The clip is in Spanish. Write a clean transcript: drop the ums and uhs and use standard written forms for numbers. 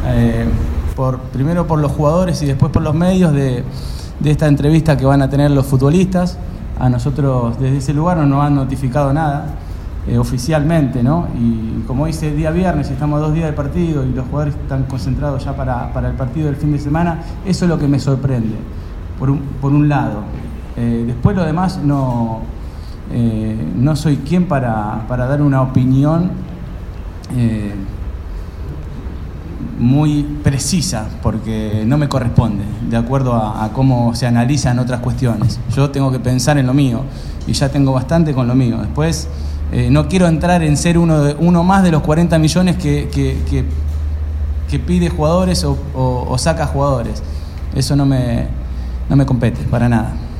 primero por los jugadores y después por los medios de esta entrevista que van a tener los futbolistas. A nosotros desde ese lugar no nos han notificado nada oficialmente, ¿no? Y como dice el día viernes, estamos a 2 días del partido y los jugadores están concentrados ya para el partido del fin de semana, eso es lo que me sorprende, por un lado. Después lo demás no soy quien para dar una opinión muy precisa, porque no me corresponde, de acuerdo a cómo se analizan otras cuestiones. Yo tengo que pensar en lo mío y ya tengo bastante con lo mío. Después no quiero entrar en ser uno más de los 40 millones que pide jugadores o saca jugadores. Eso no me compete para nada.